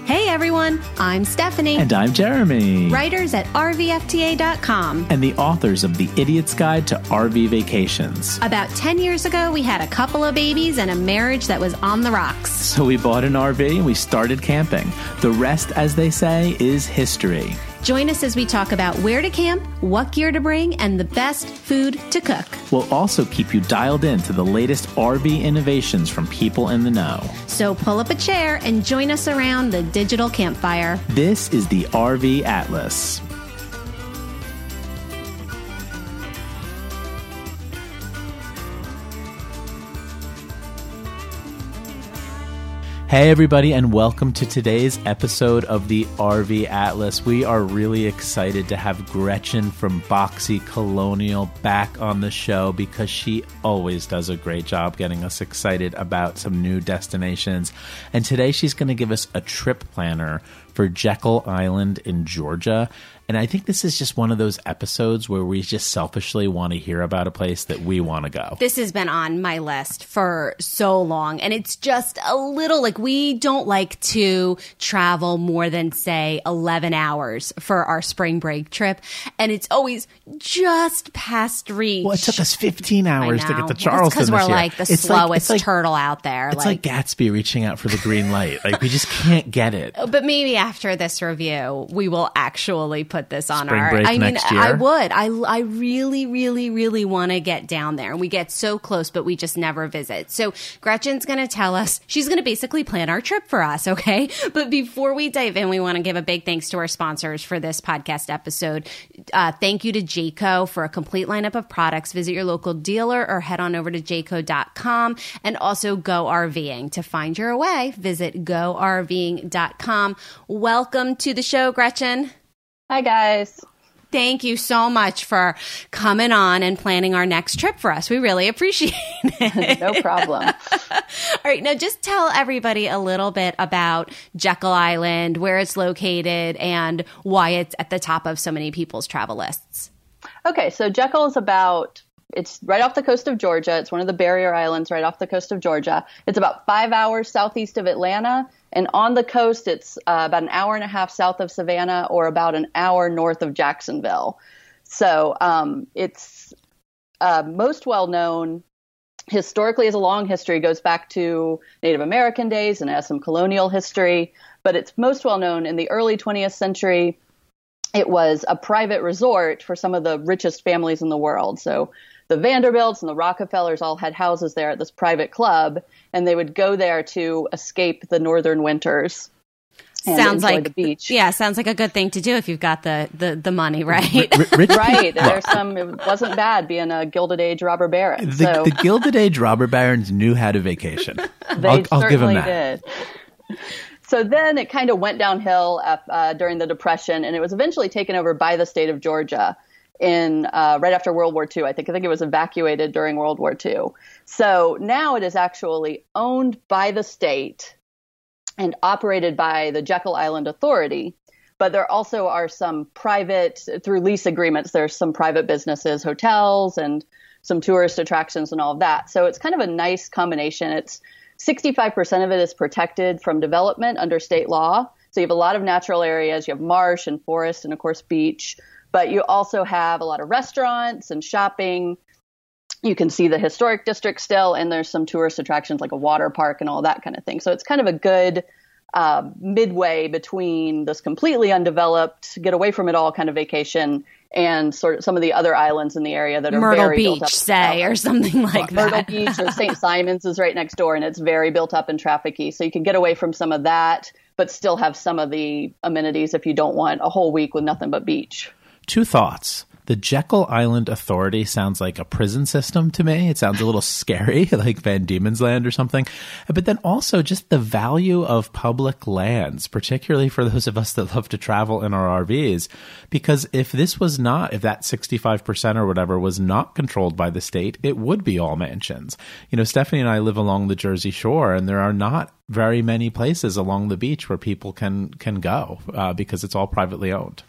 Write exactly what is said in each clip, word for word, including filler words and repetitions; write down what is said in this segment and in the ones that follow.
Hey everyone, I'm Stephanie. And I'm Jeremy. Writers at R V F T A dot com. And the authors of The Idiot's Guide to R V Vacations. About ten years ago, we had a couple of babies and a marriage that was on the rocks. So we bought an R V and we started camping. The rest, as they say, is history. Join us as we talk about where to camp, what gear to bring, and the best food to cook. We'll also keep you dialed in to the latest R V innovations from people in the know. So pull up a chair and join us around the digital campfire. This is the R V Atlas. Hey everybody, and welcome to today's episode of the R V Atlas. We are really excited to have Gretchen from Boxy Colonial back on the show because she always does a great job getting us excited about some new destinations. And today she's going to give us a trip planner for Jekyll Island in Georgia. And I think this is just one of those episodes where we just selfishly want to hear about a place that we want to go. This has been on my list for so long, and it's just a little like we don't like to travel more than, say, eleven hours for our spring break trip. And it's always just past reach. Well, it took us fifteen hours to get to Charleston because we're this year. like the it's slowest like, it's like, turtle out there. It's like, like Gatsby reaching out for the green light. Like we just can't get it. But maybe after this review, we will actually put this on Spring our. break I mean, next year. I would. I I really, really, really want to get down there. And we get so close, but we just never visit. So Gretchen's going to tell us. She's going to basically plan our trip for us. Okay. But before we dive in, we want to give a big thanks to our sponsors for this podcast episode. Uh, thank you to Jayco for a complete lineup of products. Visit your local dealer or head on over to jayco dot com, and also go RVing. To find your way, visit go R V ing dot com. Welcome to the show, Gretchen. Hi, guys. Thank you so much for coming on and planning our next trip for us. We really appreciate it. No problem. All right. Now, just tell everybody a little bit about Jekyll Island, where it's located, and why it's at the top of so many people's travel lists. Okay. So Jekyll is about, it's right off the coast of Georgia. It's one of the barrier islands right off the coast of Georgia. It's about five hours southeast of Atlanta. And on the coast, it's uh, about an hour and a half south of Savannah or about an hour north of Jacksonville. So um, it's uh, most well known historically, as a long history, goes back to Native American days and has some colonial history. But it's most well known in the early twentieth century. It was a private resort for some of the richest families in the world. So the Vanderbilts and the Rockefellers all had houses there at this private club, and they would go there to escape the northern winters. And sounds like the beach. Yeah, sounds like a good thing to do if you've got the the, the money, right? R- rich right. There's some. It wasn't bad being a Gilded Age robber baron. The, so. the Gilded Age robber barons knew how to vacation. They I'll, I'll certainly give them that. did. So then it kind of went downhill uh, during the Depression, and it was eventually taken over by the state of Georgia in uh, right after World War Two. I think I think it was evacuated during World War Two. So now it is actually owned by the state and operated by the Jekyll Island Authority. But there also are some private, through lease agreements, there's some private businesses, hotels, and some tourist attractions and all of that. So it's kind of a nice combination. It's sixty-five percent of it is protected from development under state law. So you have a lot of natural areas. You have marsh and forest and, of course, beach. But you also have a lot of restaurants and shopping. You can see the historic district still, and there's some tourist attractions like a water park and all that kind of thing. So it's kind of a good uh, midway between this completely undeveloped, get away from it all kind of vacation and sort of some of the other islands in the area that are Myrtle very Beach, built up. say, or something like Myrtle that. Beach or Saint Simon's is right next door, and it's very built up and trafficky. So you can get away from some of that, but still have some of the amenities if you don't want a whole week with nothing but beach. Two thoughts. The Jekyll Island Authority sounds like a prison system to me. It sounds a little scary, like Van Diemen's Land or something. But then also just the value of public lands, particularly for those of us that love to travel in our R Vs. Because if this was not, if that sixty-five percent or whatever was not controlled by the state, it would be all mansions. You know, Stephanie and I live along the Jersey Shore, and there are not very many places along the beach where people can, can go uh, because it's all privately owned.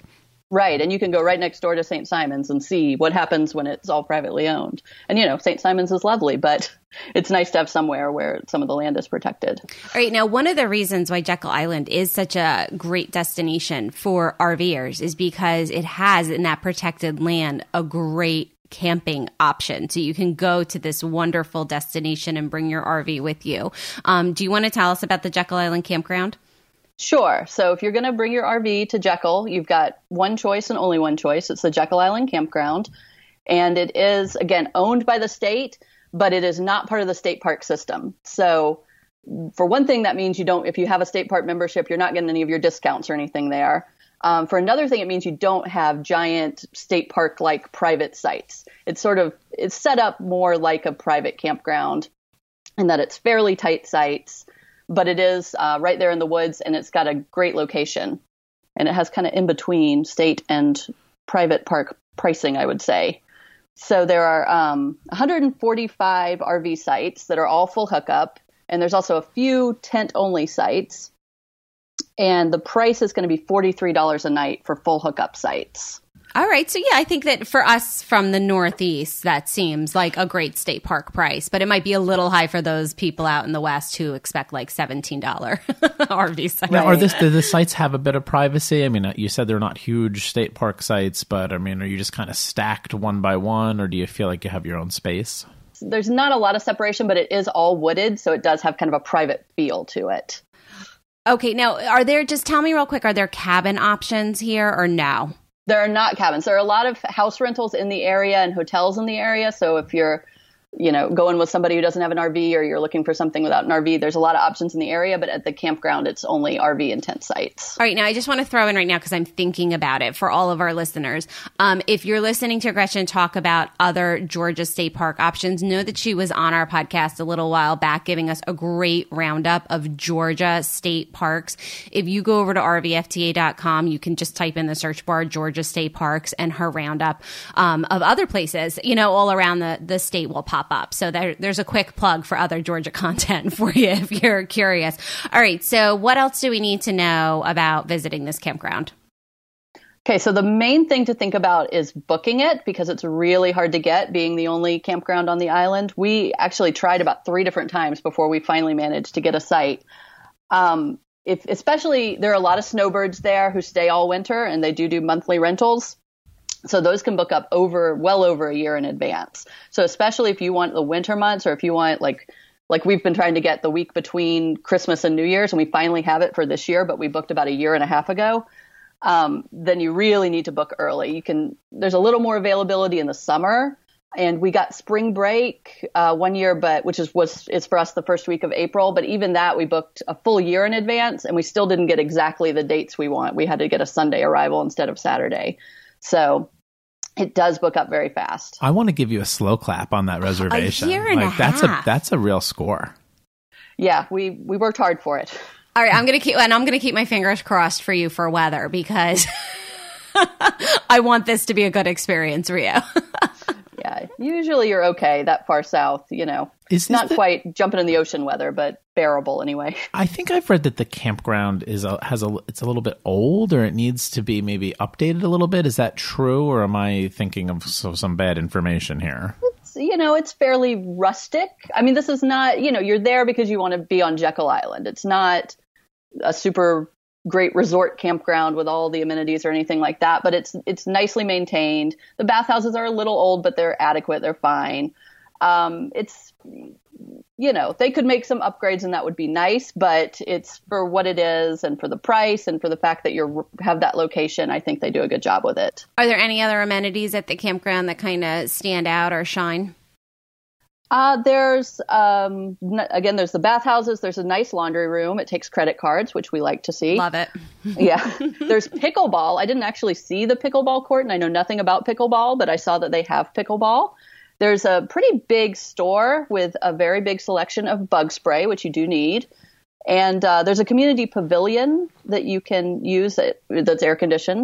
Right. And you can go right next door to Saint Simons and see what happens when it's all privately owned. And, you know, Saint Simons is lovely, but it's nice to have somewhere where some of the land is protected. All right. Now, one of the reasons why Jekyll Island is such a great destination for RVers is because it has in that protected land a great camping option. So you can go to this wonderful destination and bring your R V with you. Um, do you want to tell us about the Jekyll Island campground? Sure. So if you're going to bring your R V to Jekyll, you've got one choice and only one choice. It's the Jekyll Island Campground. And it is, again, owned by the state, but it is not part of the state park system. So for one thing, that means you don't, if you have a state park membership, you're not getting any of your discounts or anything there. Um, for another thing, it means you don't have giant state park-like private sites. It's sort of, it's set up more like a private campground in that it's fairly tight sites. But it is uh, right there in the woods, and it's got a great location. And it has kind of in between state and private park pricing, I would say. So there are um, one hundred forty-five R V sites that are all full hookup. And there's also a few tent-only sites. And the price is going to be forty-three dollars a night for full hookup sites. All right. So, yeah, I think that for us from the Northeast, that seems like a great state park price. But it might be a little high for those people out in the West who expect like seventeen dollars R V sites. Now, are this, do the sites have a bit of privacy? I mean, you said they're not huge state park sites, but I mean, are you just kind of stacked one by one, or do you feel like you have your own space? There's not a lot of separation, but it is all wooded. So it does have kind of a private feel to it. Okay. Now, are there, just tell me real quick, are there cabin options here or no? There are not cabins. There are a lot of house rentals in the area and hotels in the area. So if you're, you know, going with somebody who doesn't have an R V or you're looking for something without an R V, there's a lot of options in the area. But at the campground, it's only R V and tent sites. All right. Now, I just want to throw in right now because I'm thinking about it for all of our listeners. Um, if you're listening to Gretchen talk about other Georgia state park options, know that she was on our podcast a little while back giving us a great roundup of Georgia state parks. If you go over to R V F T A dot com, you can just type in the search bar Georgia state parks, and her roundup um, of other places, you know, all around the, the state will pop up. So there, there's a quick plug for other Georgia content for you if you're curious. All right. So what else do we need to know about visiting this campground? Okay. So the main thing to think about is booking it, because it's really hard to get, being the only campground on the island. We actually tried about three different times before we finally managed to get a site. Um, if, especially there are a lot of snowbirds there who stay all winter, and they do do monthly rentals. So those can book up over, well over a year in advance. So especially if you want the winter months, or if you want like, like we've been trying to get the week between Christmas and New Year's, and we finally have it for this year, but we booked about a year and a half ago. Um, then you really need to book early. You can, there's a little more availability in the summer, and we got spring break uh, one year, but which is was is for us the first week of April. But even that we booked a full year in advance, and we still didn't get exactly the dates we want. We had to get a Sunday arrival instead of Saturday. So it does book up very fast. I want to give you a slow clap on that reservation. A year and like, a that's half. a that's a real score. Yeah, we we worked hard for it. All right, I'm gonna keep and I'm gonna keep my fingers crossed for you for weather, because I want this to be a good experience for you. Yeah, usually you're okay that far south, you know. Is not the, quite jumping in the ocean weather, but bearable anyway. I think I've read that the campground is a, has a it's a little bit old, or it needs to be maybe updated a little bit. Is that true, or am I thinking of so, some bad information here? It's, you know, it's fairly rustic. I mean, this is not, you know, you're there because you want to be on Jekyll Island. It's not a super great resort campground with all the amenities or anything like that, but it's it's nicely maintained. The bathhouses are a little old, but they're adequate. They're fine. Um, it's, you know, they could make some upgrades and that would be nice, but it's for what it is and for the price and for the fact that you have that location. I think they do a good job with it. Are there any other amenities at the campground that kind of stand out or shine? Uh, there's, um, n- again, there's the bathhouses. There's a nice laundry room. It takes credit cards, which we like to see. Love it. Yeah. There's pickleball. I didn't actually see the pickleball court, and I know nothing about pickleball, but I saw that they have pickleball. There's a pretty big store with a very big selection of bug spray, which you do need. And uh, there's a community pavilion that you can use that, that's air conditioned.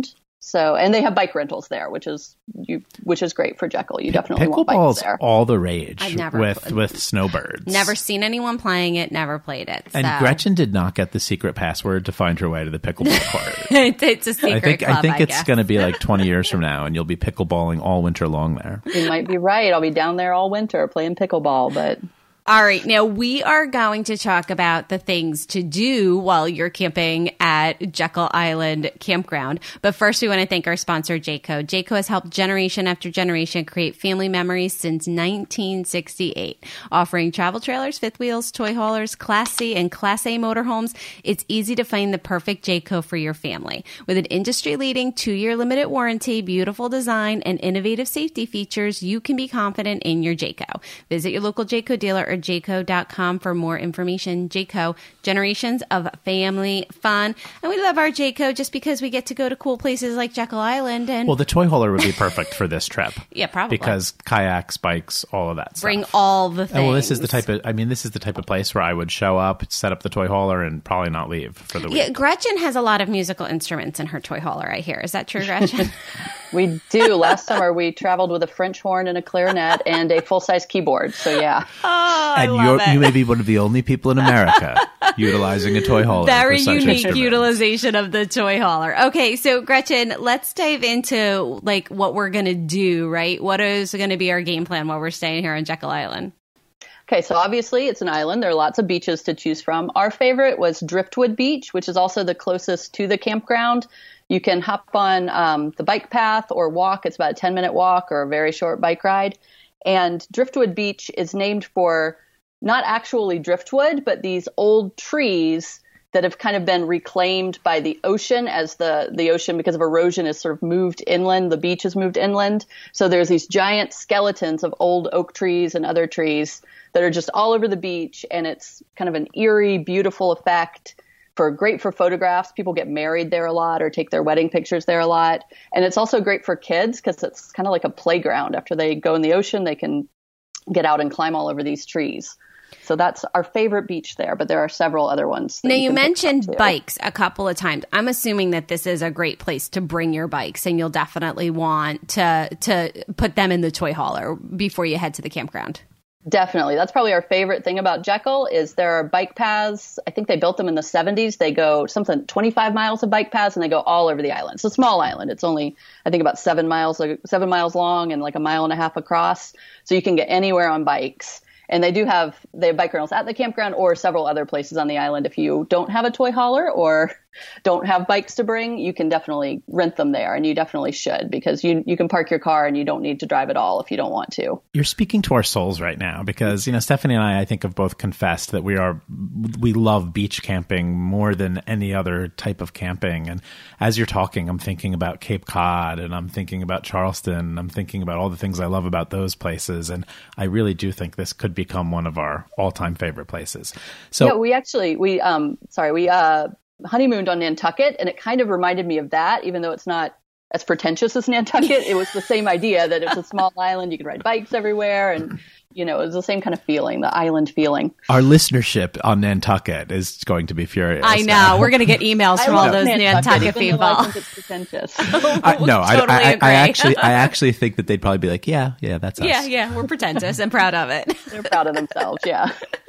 So, and they have bike rentals there, which is you, which is great for Jekyll. You definitely want bikes Pickleball's there. all the rage I've never with played. with snowbirds. Never seen anyone playing it, never played it. And so. Gretchen did not get the secret password to find her way to the pickleball court. It's a secret I think club, I think I it's guess. going to be like twenty years from now, and you'll be pickleballing all winter long there. You might be right. I'll be down there all winter playing pickleball, but All right. Now, we are going to talk about the things to do while you're camping at Jekyll Island Campground. But first, we want to thank our sponsor, Jayco. Jayco has helped generation after generation create family memories since nineteen sixty-eight. Offering travel trailers, fifth wheels, toy haulers, Class C and Class A motorhomes, it's easy to find the perfect Jayco for your family. With an industry-leading two-year limited warranty, beautiful design, and innovative safety features, you can be confident in your Jayco. Visit your local Jayco dealer or jayco dot com for more information. Jayco, generations of family fun. And we love our Jayco just because we get to go to cool places like Jekyll Island. And Well, the toy hauler would be perfect for this trip. yeah, probably. Because kayaks, bikes, all of that stuff. Bring all the things. Oh, well, this is the type of, I mean, this is the type of place where I would show up, set up the toy hauler, and probably not leave for the week. Yeah, Gretchen has a lot of musical instruments in her toy hauler, I hear. Is that true, Gretchen? we do. Last summer, we traveled with a French horn and a clarinet and a full-size keyboard. So, yeah. Oh, I and love you're, it. you may be one of the only people in America utilizing a toy hauler. Very for such unique instruments. utilization of the toy hauler. Okay, so Gretchen, let's dive into like what we're going to do, right? What is going to be our game plan while we're staying here on Jekyll Island? Okay, so obviously it's an island. There are lots of beaches to choose from. Our favorite was Driftwood Beach, which is also the closest to the campground. You can hop on um, the bike path or walk. It's about a ten-minute walk or a very short bike ride. And Driftwood Beach is named for not actually driftwood, but these old trees that have kind of been reclaimed by the ocean as the, the ocean, because of erosion, is sort of moved inland. The beach has moved inland. So there's these giant skeletons of old oak trees and other trees that are just all over the beach. And it's kind of an eerie, beautiful effect. For great for photographs. People get married there a lot or take their wedding pictures there a lot. And it's also great for kids because it's kind of like a playground. After they go in the ocean, they can get out and climb all over these trees. So that's our favorite beach there, but there are several other ones. Now, you can pick mentioned up too. bikes a couple of times. I'm assuming that this is a great place to bring your bikes, and you'll definitely want to to put them in the toy hauler before you head to the campground. Definitely. That's probably our favorite thing about Jekyll is there are bike paths. I think they built them in the seventies. They go something twenty-five miles of bike paths, and they go all over the island. It's a small island. It's only, I think, about seven miles, seven miles long and like a mile and a half across. So you can get anywhere on bikes. And they do have, they have bike rentals at the campground or several other places on the island. If you don't have a toy hauler or don't have bikes to bring, you can definitely rent them there. And you definitely should, because you you can park your car and you don't need to drive at all if you don't want to. You're speaking to our souls right now because, you know, Stephanie and I, I think, have both confessed that we are, we love beach camping more than any other type of camping. And as you're talking, I'm thinking about Cape Cod and I'm thinking about Charleston. And I'm thinking about all the things I love about those places. And I really do think this could become one of our all-time favorite places. So yeah, we actually, we, um, sorry, we, uh, honeymooned on Nantucket, and it kind of reminded me of that, even though it's not as pretentious as Nantucket. It was the same idea that it's a small island. You can ride bikes everywhere. And, you know, it was the same kind of feeling, the island feeling. our listenership on Nantucket is going to be furious. I know. We're going to get emails I from all love those Nantucket even people. though I think it's pretentious. I, no, I, Totally I, I, agree. I actually, I actually think that they'd probably be like, yeah, yeah, that's us. Yeah, yeah. We're pretentious and proud of it. They're proud of themselves, yeah.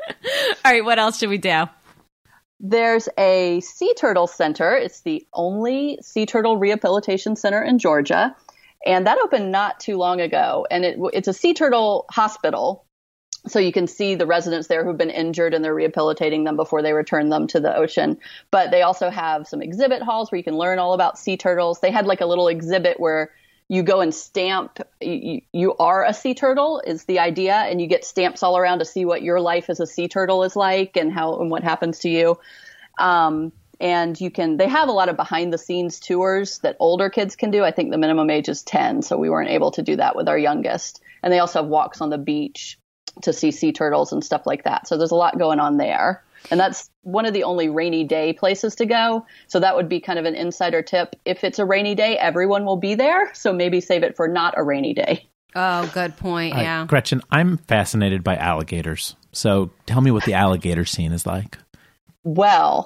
All right. What else should we do? There's a sea turtle center. It's the only sea turtle rehabilitation center in Georgia. And that opened not too long ago. And it, it's a sea turtle hospital. So you can see the residents there who've been injured and they're rehabilitating them before they return them to the ocean. But they also have some exhibit halls where you can learn all about sea turtles. They had like a little exhibit where you go and stamp, you, you are a sea turtle is the idea, and you get stamps all around to see what your life as a sea turtle is like and how and what happens to you. Um, and you can, they have a lot of behind the scenes tours that older kids can do. I think the minimum age is ten, so we weren't able to do that with our youngest. And they also have walks on the beach to see sea turtles and stuff like that. So there's a lot going on there. And that's one of the only rainy day places to go. So that would be kind of an insider tip. If it's a rainy day, everyone will be there. So maybe save it for not a rainy day. Oh, good point. Uh, Yeah. Gretchen, I'm fascinated by alligators. So tell me what the alligator scene is like. Well,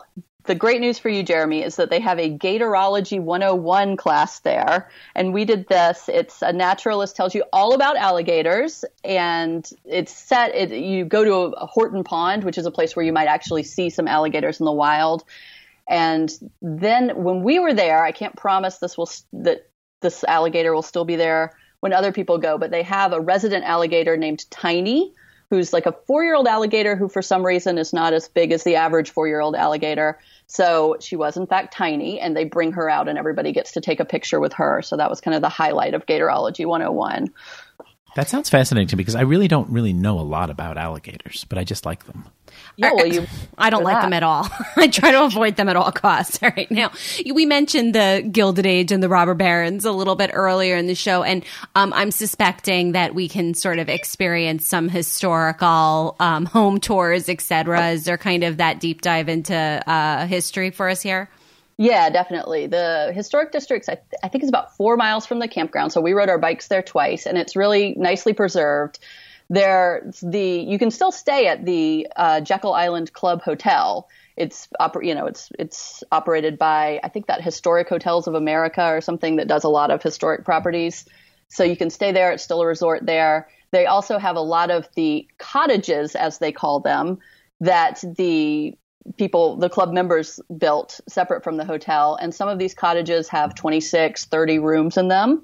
the great news for you, Jeremy, is that they have a Gatorology one oh one class there. And we did this. It's a naturalist tells you all about alligators. And it's set, it, you go to a, a Horton Pond, which is a place where you might actually see some alligators in the wild. And then when we were there, I can't promise this will that this alligator will still be there when other people go, but they have a resident alligator named Tiny, who's like a four-year-old alligator who for some reason is not as big as the average four-year-old alligator. So she was in fact tiny, and they bring her out and everybody gets to take a picture with her. So that was kind of the highlight of Gatorology one oh one. That sounds fascinating to me because I really don't really know a lot about alligators, but I just like them. Yeah, well, you I don't like that. them at all. I try to avoid them at all costs. All right. Now, we mentioned the Gilded Age and the robber barons a little bit earlier in the show, and um, I'm suspecting that we can sort of experience some historical um, home tours, et cetera. Is there kind of that deep dive into uh, history for us here? Yeah, definitely. The historic districts, I, th- I think, is about four miles from the campground. So we rode our bikes there twice, and it's really nicely preserved. There, the you can still stay at the uh, Jekyll Island Club Hotel. It's oper- you know it's it's operated by I think that Historic Hotels of America or something that does a lot of historic properties. So you can stay there. It's still a resort there. They also have a lot of the cottages, as they call them, that the people, the club members built separate from the hotel. And some of these cottages have twenty-six, thirty rooms in them.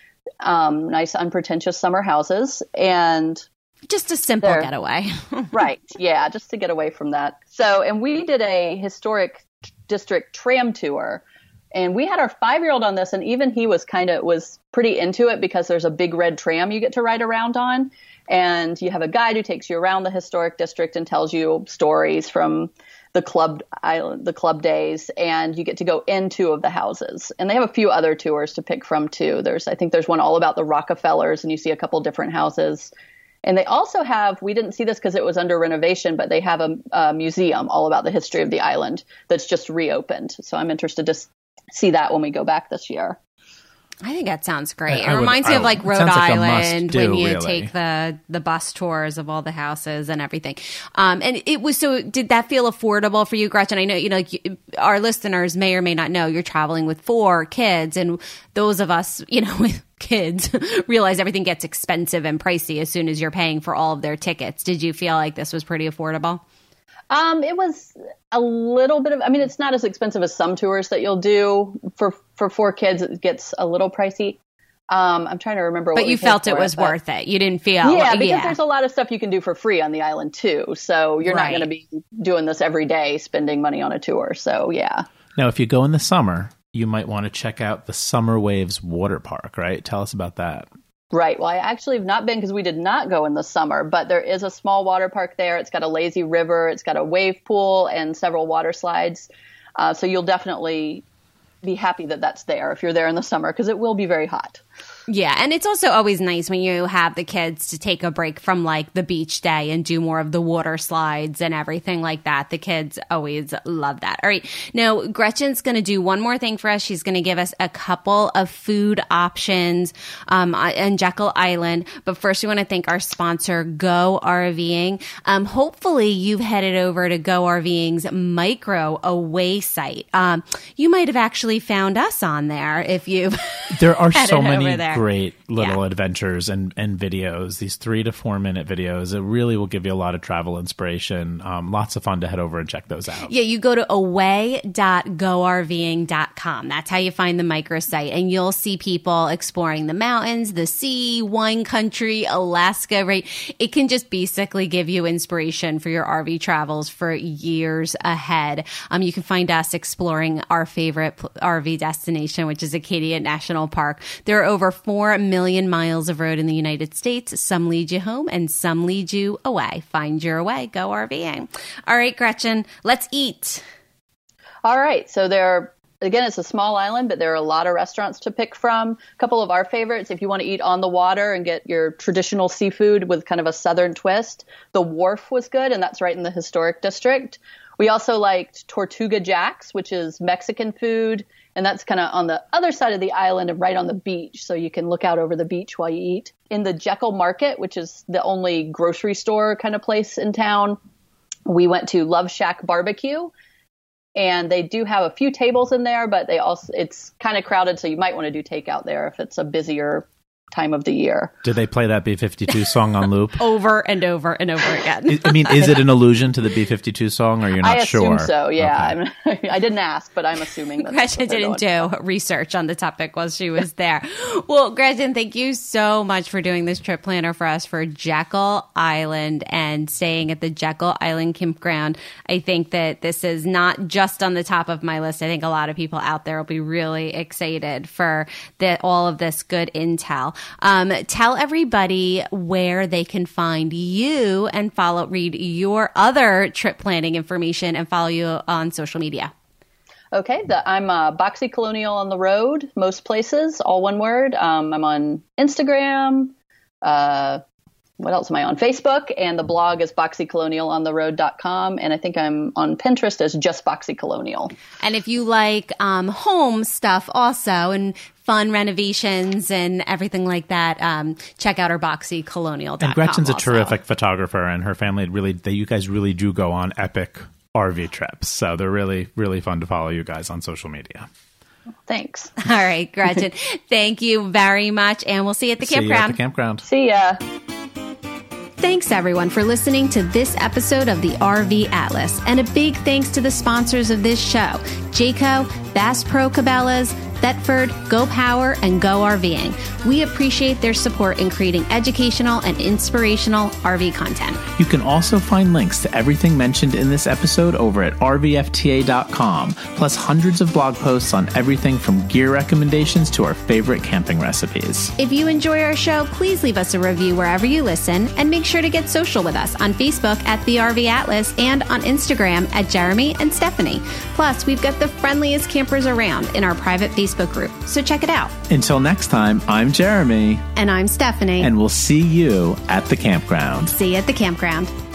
Um, nice, unpretentious summer houses. And just a simple getaway. Right. Yeah. Just to get away from that. So, and we did a historic district tram tour, and we had our five-year-old on this, and even he was kind of, was pretty into it because there's a big red tram you get to ride around on. And you have a guide who takes you around the historic district and tells you stories from the club island, the club days, and you get to go in two of the houses. And they have a few other tours to pick from too. There's, I think there's one all about the Rockefellers, and you see a couple different houses. And they also have, we didn't see this because it was under renovation, but they have a, a museum all about the history of the island that's just reopened. So I'm interested to see that when we go back this year. I think that sounds great. I, I it reminds would, me of like Rhode like Island when you really. take the the bus tours of all the houses and everything. Um, and it was so. Did that feel affordable for you, Gretchen? I know you know like, our listeners may or may not know you're traveling with four kids, and those of us, you know, with kids realize everything gets expensive and pricey as soon as you're paying for all of their tickets. Did you feel like this was pretty affordable? Um, it was a little bit of, I mean, it's not as expensive as some tours that you'll do for, for four kids. It gets a little pricey. Um, I'm trying to remember what But you felt it was it, worth it. You didn't feel yeah, like, because yeah. there's a lot of stuff you can do for free on the island too. So you're Right. not going to be doing this every day, spending money on a tour. So yeah. Now, if you go in the summer, you might want to check out the Summer Waves Water Park, right? Tell us about that. Right. Well, I actually have not been because we did not go in the summer, but there is a small water park there. It's got a lazy river. It's got a wave pool and several water slides. Uh, so you'll definitely be happy that that's there if you're there in the summer, because it will be very hot. Yeah, and it's also always nice when you have the kids to take a break from like the beach day and do more of the water slides and everything like that. The kids always love that. All right. Now, Gretchen's going to do one more thing for us. She's going to give us a couple of food options um, on Jekyll Island. But first, we want to thank our sponsor, Go RVing. Um, hopefully, you've headed over to Go RVing's micro away site. Um, you might have actually found us on there if you've There are headed so over many there. great little Yeah. adventures and, and videos, these three to four minute videos. It really will give you a lot of travel inspiration. Um, lots of fun to head over and check those out. Yeah, you go to away dot go r v ing dot com. That's how you find the microsite. And you'll see people exploring the mountains, the sea, wine country, Alaska, right? It can just basically give you inspiration for your R V travels for years ahead. Um, you can find us exploring our favorite R V destination, which is Acadia National Park. There are over four million miles of road in the United States. Some lead you home and some lead you away. Find your way. Go RVing. All right, Gretchen, let's eat. All right. So there are, again, it's a small island, but there are a lot of restaurants to pick from. A couple of our favorites, if you want to eat on the water and get your traditional seafood with kind of a southern twist, the Wharf was good, and that's right in the historic district. We also liked Tortuga Jack's, which is Mexican food, and that's kind of on the other side of the island and right on the beach, so you can look out over the beach while you eat. In the Jekyll Market, which is the only grocery store kind of place in town, we went to Love Shack Barbecue. And they do have a few tables in there, but they also it's kind of crowded, so you might want to do takeout there if it's a busier time of the year. Do they play that B fifty-two song on loop? Over and over and over again. I mean, is it an allusion to the B fifty-two song, or you're not I assume sure? so, yeah. Okay. I didn't ask, but I'm assuming that Gretchen didn't do research on the topic while she was there. Well, Gretchen, thank you so much for doing this trip planner for us for Jekyll Island and staying at the Jekyll Island Campground. I think that this is not just on the top of my list. I think a lot of people out there will be really excited for the, all of this good intel. Um, tell everybody where they can find you and follow, read your other trip planning information and follow you on social media. Okay, the, I'm uh, Boxy Colonial on the road, most places, all one word. Um, I'm on Instagram. Uh, what else am I on? Facebook, and the blog is boxy colonial on the road dot com, and I think I'm on Pinterest as just Boxy Colonial. And if you like um, home stuff also and fun renovations and everything like that, um, check out our boxy colonial dot com. And Gretchen's also. a terrific photographer, and her family really, they, you guys really do go on epic R V trips. So they're really, really fun to follow you guys on social media. Thanks. All right, Gretchen, thank you very much, and we'll see you at the See campground. you at the campground. See ya. Thanks, everyone, for listening to this episode of the R V Atlas. And a big thanks to the sponsors of this show, Jayco, Bass Pro Cabela's, Thetford, Go Power, and Go RVing. We appreciate their support in creating educational and inspirational R V content. You can also find links to everything mentioned in this episode over at R V F T A dot com, plus hundreds of blog posts on everything from gear recommendations to our favorite camping recipes. If you enjoy our show, please leave us a review wherever you listen, and make sure to get social with us on Facebook at The R V Atlas and on Instagram at Jeremy and Stephanie. Plus, we've got the friendliest campers around in our private Facebook group, so check it out. Until next time, I'm Jeremy. And I'm Stephanie. And we'll see you at the campground. See you at the campground.